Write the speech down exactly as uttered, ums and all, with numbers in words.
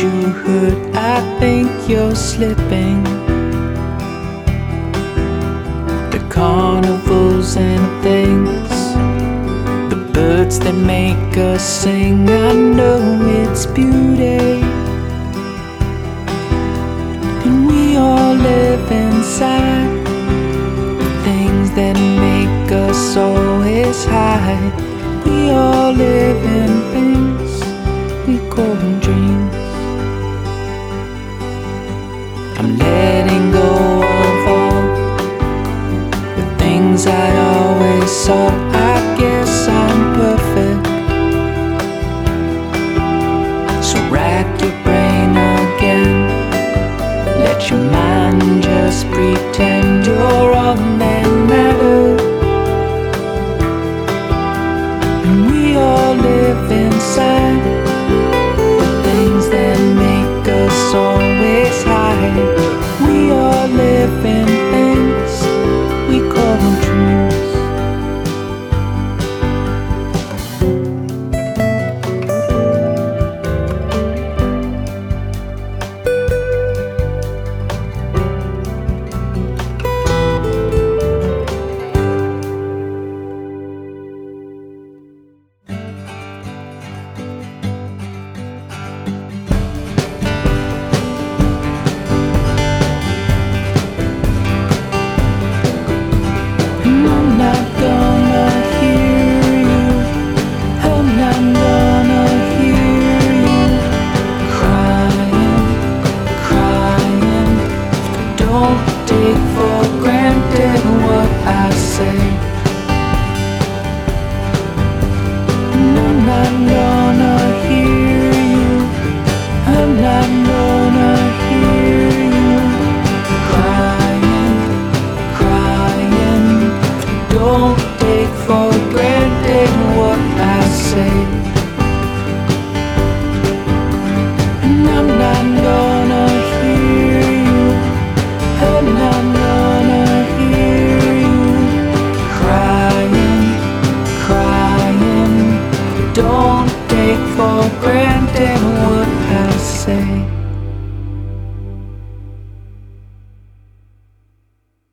you hurt, I think you're slipping. The carnivals and things, the birds that make us sing, I know it's beauty. And we all live inside the things that make us always hide. We all live in things we call dreams. I'm letting go of all the things I always sought. I guess I'm perfect. So rack your brain again. Let your mind just pretend you're all that matters. And we all live inside the things that make us always hide. We all live in things we call dreams. Take for granted what I say. And I'm not gonna hear you. I'm not gonna hear you crying, crying. Don't take for granted what I say. And I'm not gonna hear you. I'm not gonna hear you crying, crying. Don't take for granted what I say.